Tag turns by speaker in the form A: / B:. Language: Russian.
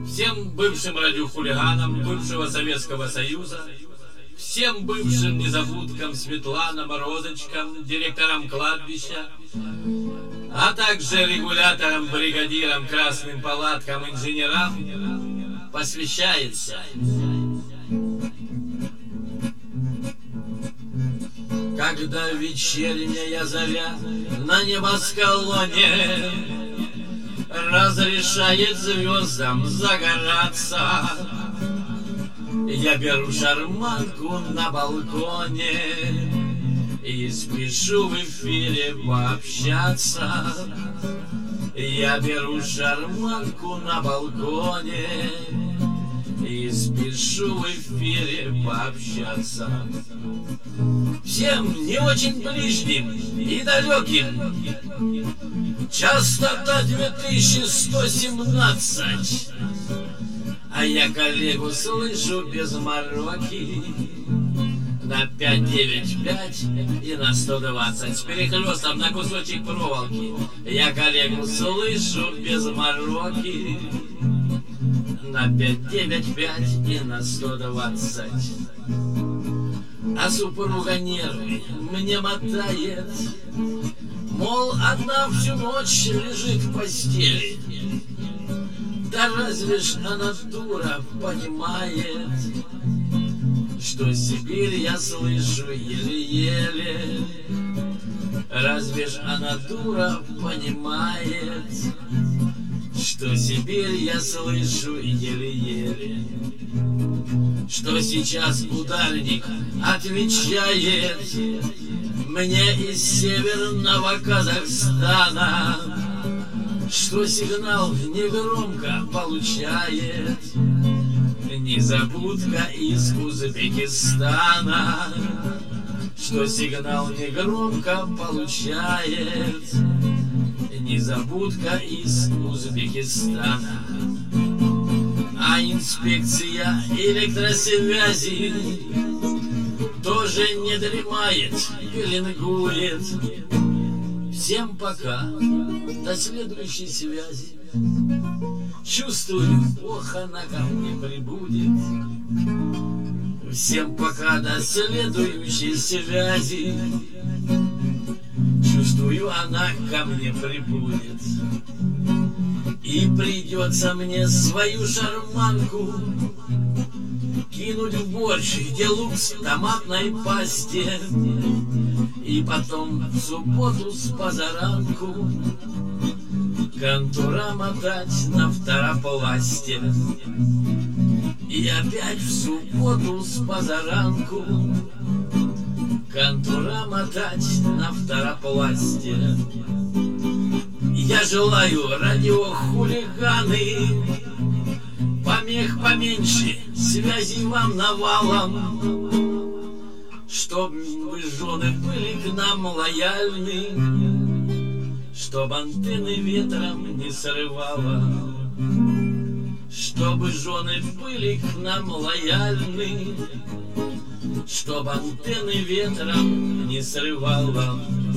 A: всем бывшим радиохулиганам бывшего Советского Союза, всем бывшим незабудкам, Светланам, Розочкам, директорам кладбища, а также регуляторам, бригадирам, красным палаткам, инженерам посвящается. Когда вечерняя заря на небосклоне разрешает звездам загораться, я беру шарманку на балконе и спешу в эфире пообщаться. Я беру шарманку на балконе и спешу в эфире пообщаться. Всем не очень ближним и далеким частота 2117, а я коллегу слышу без мороки на 595 и на 120 с перехлестом на кусочек проволоки. Я коллегу слышу без мороки на 595 и на 120. А супруга нервы мне мотает, мол, одна всю ночь лежит в постели. Да разве ж она, дура, понимает, что Сибирь я слышу еле-еле? Разве ж она, дура, понимает, что Сибирь я слышу еле-еле? Что сейчас ударник отвечает мне из северного Казахстана, что сигнал негромко получает незабудка из Узбекистана, что сигнал негромко получает незабудка из Узбекистана. А инспекция электросвязи тоже не дремает, пеленгует. Всем пока, до следующей связи. Чувствую, ох, она ко мне прибудет. Всем пока, до следующей связи. Чувствую, она ко мне прибудет. И придется мне свою шарманку кинуть в борщ, где лук в томатной пасте, и потом в субботу с позаранку контура мотать на второпласте. И опять в субботу с позаранку контура мотать на второпласте. Я желаю, радиохулиганы, помех поменьше, связи вам навалом, чтоб вы, жены, были к нам лояльны, чтоб антенны ветром не срывало, чтобы жены были к нам лояльны, чтоб антенны ветром не срывало.